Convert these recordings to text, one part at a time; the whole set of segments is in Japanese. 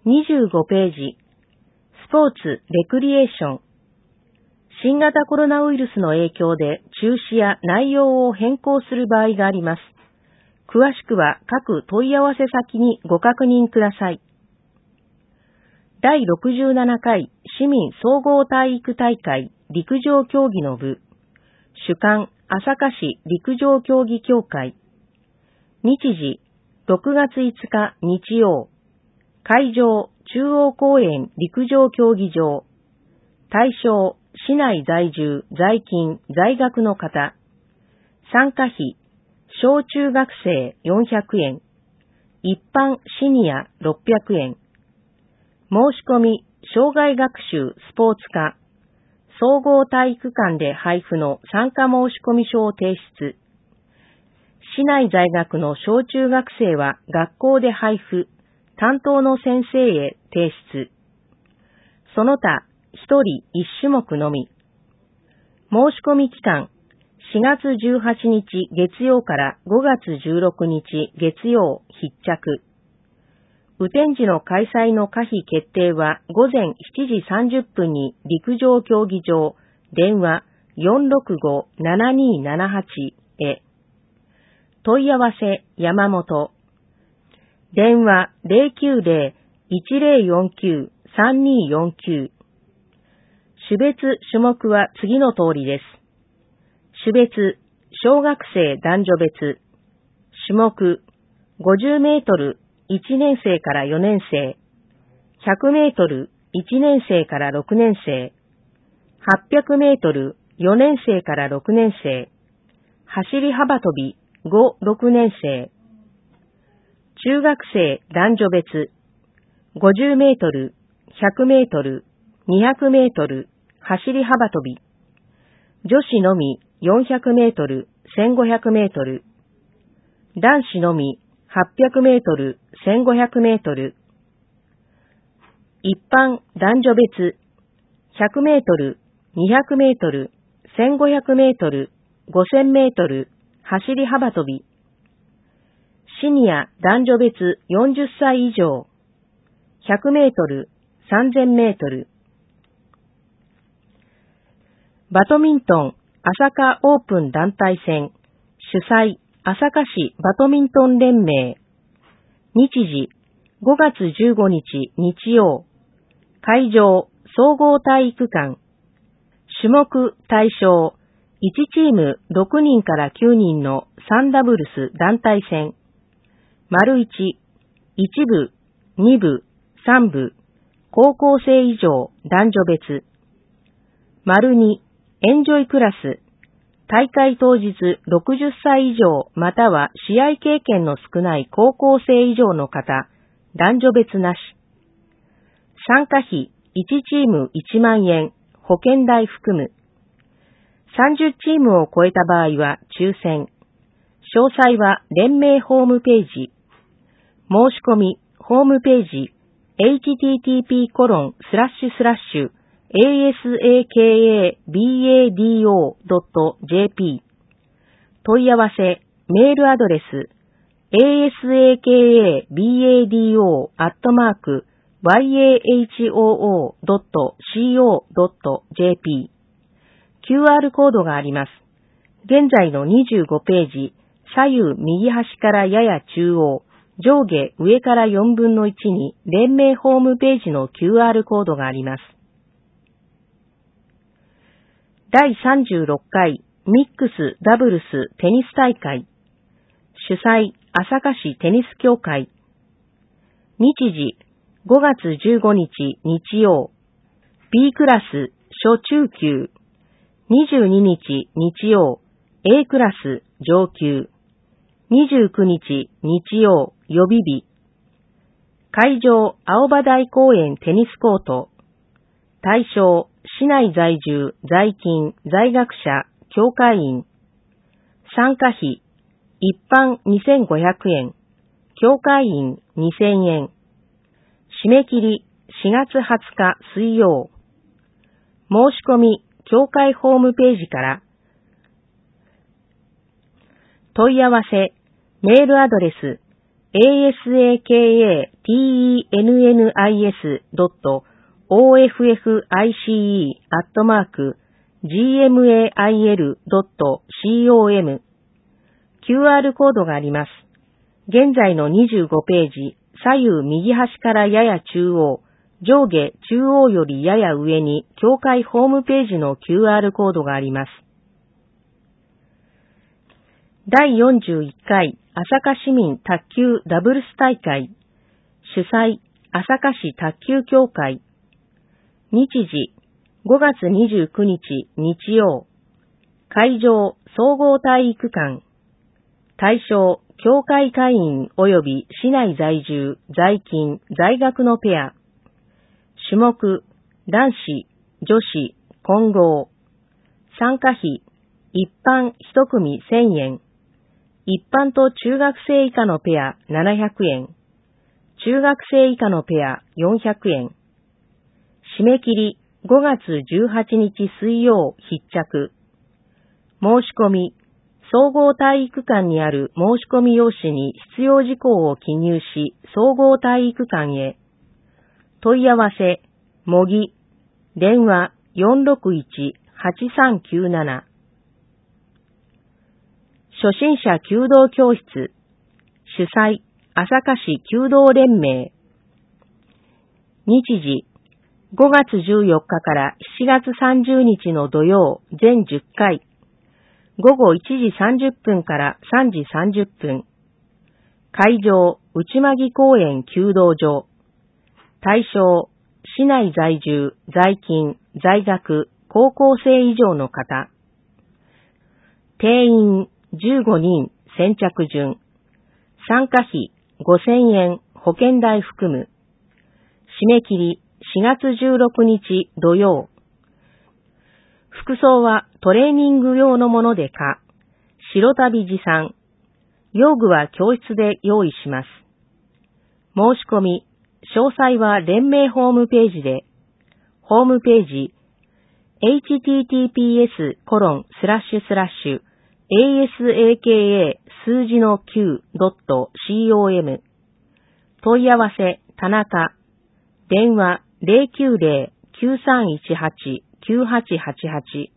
25ページ、スポーツ・レクリエーション。新型コロナウイルスの影響で中止や内容を変更する場合があります。詳しくは各問い合わせ先にご確認ください。第67回市民総合体育大会陸上競技の部、主管朝霞市陸上競技協会。日時6月5日日曜。会場中央公園陸上競技場。対象市内在住在勤在学の方。参加費小中学生400円。一般シニア600円。申し込み、障害学習スポーツ科、総合体育館で配布の参加申込書を提出。市内在学の小中学生は学校で配布、担当の先生へ提出。その他、1人1種目のみ。申し込み期間、4月18日月曜から5月16日月曜必着。雨天時の開催の可否決定は午前7時30分に陸上競技場電話 465-7278 へ。問い合わせ山本。電話 090-1049-3249。種別種目は次の通りです。種別、小学生男女別。種目、50メートル1年生から4年生。100メートル1年生から6年生。800メートル4年生から6年生。走り幅跳び5、6年生。中学生男女別。50メートル、100メートル、200メートル、走り幅跳び。女子のみ400メートル、1500メートル。男子のみ800メートル、1500メートル。一般男女別。100メートル、200メートル、1500メートル、5000メートル、走り幅跳び。シニア男女別40歳以上。100メートル、3000メートル。バドミントン朝霞オープン団体戦。主催朝霞市バドミントン連盟。日時5月15日日曜。会場総合体育館。種目対象1チーム6人から9人の3ダブルス団体戦。丸1、1部、2部、3部、高校生以上男女別。丸2、エンジョイクラス。大会当日60歳以上または試合経験の少ない高校生以上の方、男女別なし。参加費1チーム1万円、保険代含む。30チームを超えた場合は抽選。詳細は連盟ホームページ。申し込み、ホームページ、http://asakabado.jp。問い合わせ、メールアドレス、asakabado@yahoo.co.jp。QR コードがあります。現在の25ページ、左右右端からやや中央、上下上から4分の1に連盟ホームページの QR コードがあります。第36回ミックスダブルステニス大会。主催朝霞市テニス協会。日時5月15日日曜。B クラス初中級。22日日曜。A クラス上級。29日日曜予備日。会場青葉台公園テニスコート。対象市内在住在勤在学者協会員。参加費一般2500円。協会員2000円。締め切り4月20日水曜。申し込み協会ホームページから。問い合わせメールアドレス asakatennis.office.gmail.com QR コードがあります。現在の25ページ、左右右端からやや中央、上下中央よりやや上に協会ホームページの QR コードがあります。第41回朝霞市民卓球ダブルス大会、主催朝霞市卓球協会、日時5月29日日曜、会場総合体育館、対象協会会員及び市内在住、在勤、在学のペア、種目男子、女子、混合、参加費一般一組1000円、一般と中学生以下のペア700円、中学生以下のペア400円。締め切り5月18日水曜必着。申し込み、総合体育館にある申し込み用紙に必要事項を記入し、総合体育館へ。問い合わせ、模擬、電話461-8397。初心者弓道教室、主催、朝霞市弓道連盟。日時、5月14日から7月30日の土曜、全10回。午後1時30分から3時30分。会場、内間公園弓道場。対象、市内在住、在勤、在学、高校生以上の方。定員、15人、先着順。参加費、5000円、保険代含む。締め切り、4月16日土曜。服装はトレーニング用のものでか、白旅持参。用具は教室で用意します。申し込み、詳細は連盟ホームページで、ホームページ、https://asaka 数字の 9.com 問い合わせ田中電話 090-9318-9888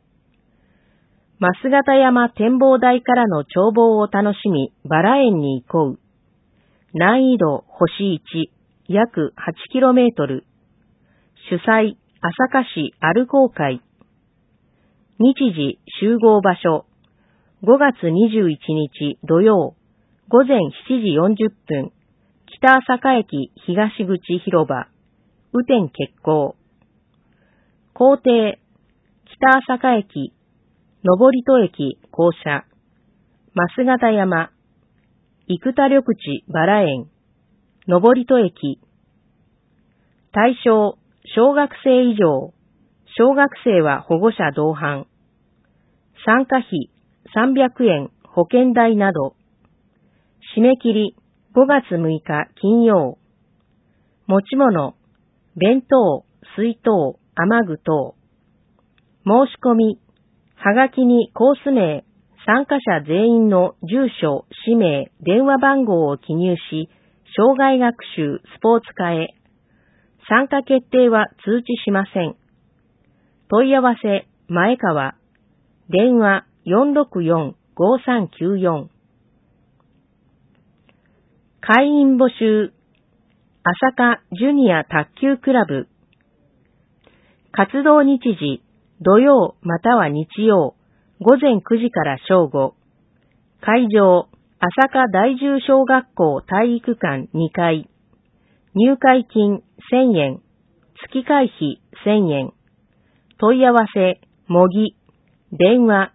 増形山展望台からの眺望を楽しみバラ園に行こう。難易度星1約 8km 主催朝霞市アルコー会。日時集合場所5月21日土曜午前7時40分北朝霞駅東口広場雨天決行。行程北朝霞駅登戸駅降車増形山生田緑地バラ園登戸駅。対象小学生以上。小学生は保護者同伴。参加費300円保険代など。締め切り5月6日金曜。持ち物、弁当、水筒、雨具等。申し込み、はがきにコース名、参加者全員の住所、氏名、電話番号を記入し、生涯学習、スポーツ科へ。参加決定は通知しません。問い合わせ、前川。電話464-5394。会員募集。朝霞ジュニア卓球クラブ。活動日時、土曜または日曜、午前9時から正午。会場、朝霞第10小学校体育館2階。入会金1000円。月会費1000円。問い合わせ、模擬。電話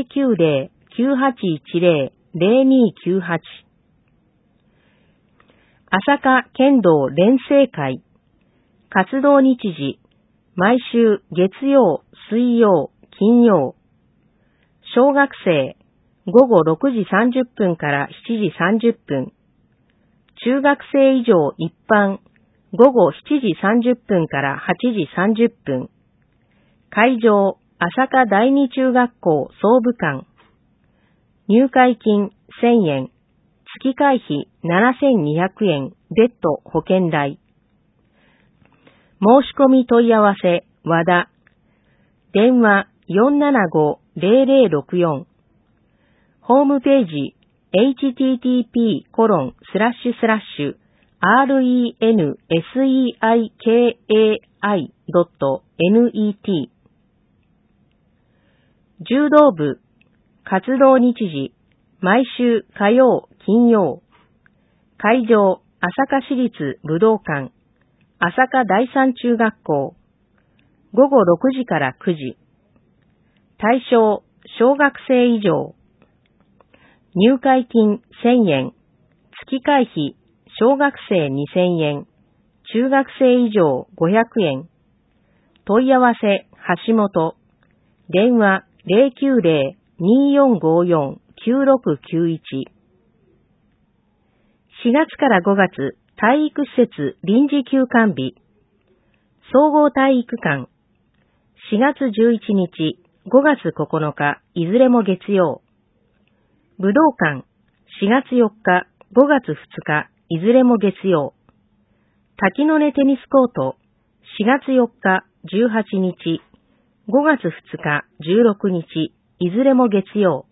090-9810-0298。朝霞剣道連成会。活動日時、毎週月曜、水曜、金曜。小学生、午後6時30分から7時30分。中学生以上一般、午後7時30分から8時30分。会場、朝霞第二中学校総武館。入会金1000円。 月会費7200円別途保険代。申し込み問い合わせ和田。電話475-0064。ホームページ http://renseiki.net。 柔道部活動日時毎週火曜金曜。会場朝霞市立武道館朝霞第三中学校。午後6時から9時。対象小学生以上。入会金1000円。月会費小学生2000円。中学生以上500円。問い合わせ橋本。電話090-2454-9691。4月から5月体育施設臨時休館日。総合体育館。4月11日、5月9日、いずれも月曜。武道館。4月4日、5月2日、いずれも月曜。滝の根テニスコート。4月4日、18日、5月2日、16日、いずれも月曜。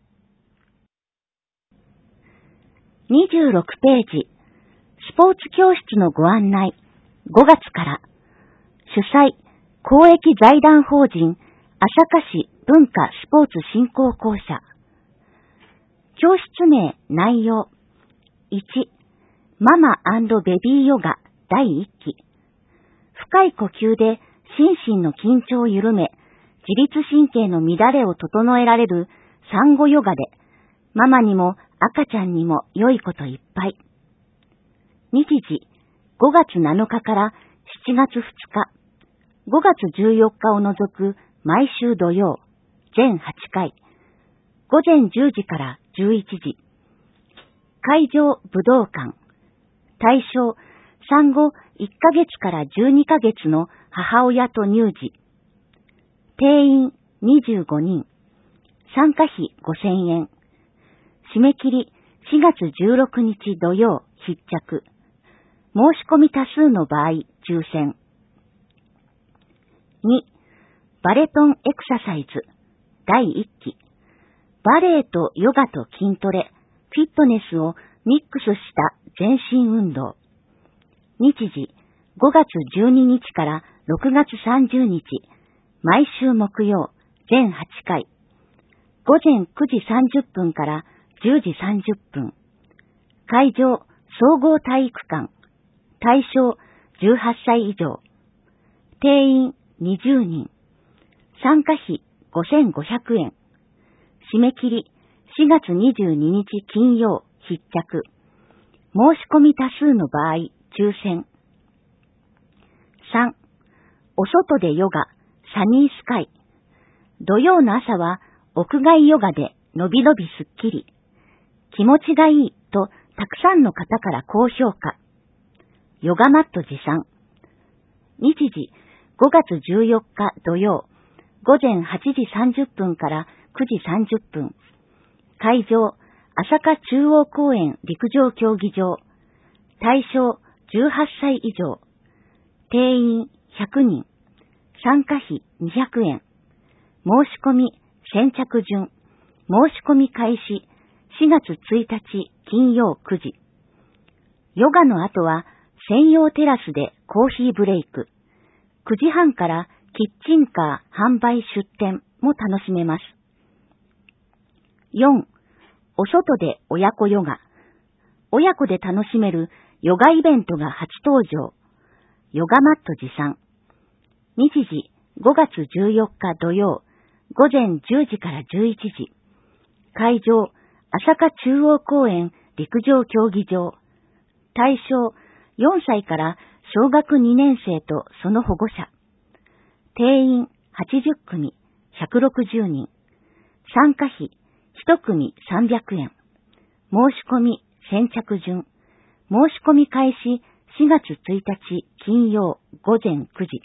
26ページ。スポーツ教室のご案内。5月から。主催、公益財団法人、朝霞市文化スポーツ振興公社。教室名、内容。1、ママ&ベビーヨガ第1期。深い呼吸で心身の緊張を緩め、自律神経の乱れを整えられる産後ヨガで、ママにも赤ちゃんにも良いこといっぱい。日時、5月7日から7月2日、5月14日を除く毎週土曜、全8回、午前10時から11時。会場武道館。対象、産後1ヶ月から12ヶ月の母親と乳児。定員25人。参加費5000円。締め切り4月16日土曜必着。申し込み多数の場合抽選。2、バレトンエクササイズ第1期。バレエとヨガと筋トレ、フィットネスをミックスした全身運動。日時、5月12日から6月30日、毎週木曜、全8回。午前9時30分から10時30分。会場、総合体育館。対象、18歳以上。定員、20人。参加費、5500円。締め切り、4月22日金曜、必着。申し込み多数の場合、抽選。3、お外でヨガ、サニースカイ。土曜の朝は、屋外ヨガでのびのびすっきり。気持ちがいいと、たくさんの方から高評価。ヨガマット持参。日時、5月14日土曜、午前8時30分から9時30分。会場、朝霞中央公園陸上競技場。対象、18歳以上。定員100人。参加費200円。申し込み先着順。申し込み開始4月1日金曜9時。ヨガの後は専用テラスでコーヒーブレイク。9時半からキッチンカー販売出店も楽しめます。4、お外で親子ヨガ。親子で楽しめるヨガイベントが初登場。ヨガマット持参。日時5月14日土曜、午前10時から11時。会場、朝霞中央公園陸上競技場。対象、4歳から小学2年生とその保護者。定員80組、160人。参加費、1組300円。申し込み先着順。申し込み開始4月1日金曜午前9時。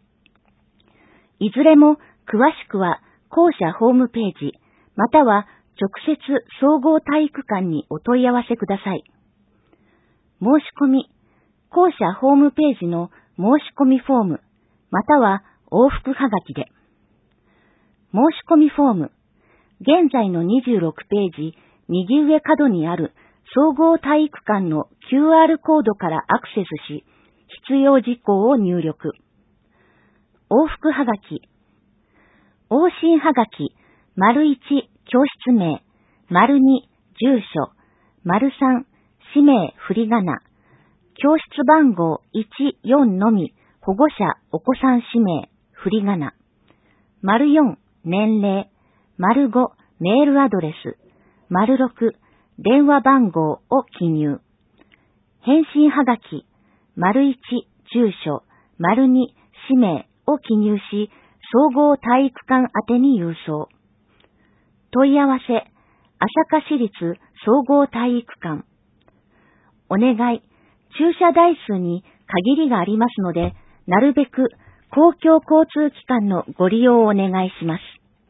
いずれも詳しくは校舎ホームページまたは直接総合体育館にお問い合わせください。申し込み、校舎ホームページの申し込みフォーム、または往復はがきで。申し込みフォーム、現在の26ページ右上角にある総合体育館の QR コードからアクセスし、必要事項を入力。往復はがき、往診はがき、①教室名、②住所、③氏名振り仮名、教室番号14のみ、保護者お子さん氏名振り仮名、�4年齢、�5メールアドレス、�6電話番号を記入。返信はがき、①住所、②氏名を記入し、総合体育館宛てに郵送。問い合わせ、朝霞市立総合体育館。お願い、駐車台数に限りがありますので、なるべく公共交通機関のご利用をお願いします。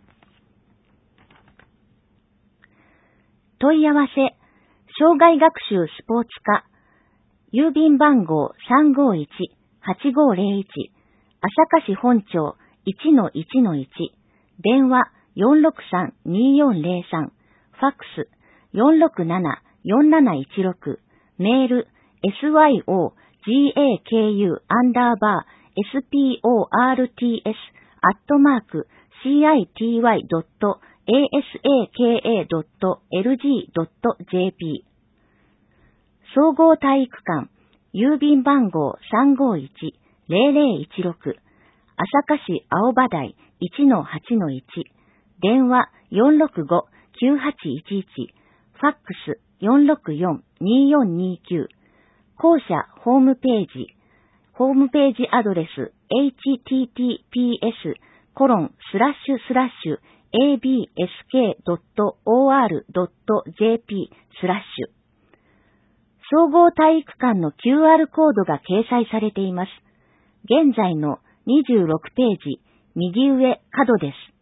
問い合わせ、障害学習スポーツ課、郵便番号351-8501、朝霞市本町 1-1-1、電話463-2403、ファックス467-4716、メール syousports@city.asaka.lg.jp 総合体育館、郵便番号351-0016、朝霞市青葉台 1-8-1、電話465-9811、ファックス464-2429、校舎ホームページアドレス https://absk.or.jp/ 総合体育館の QR コードが掲載されています。現在の26ページ右上角です。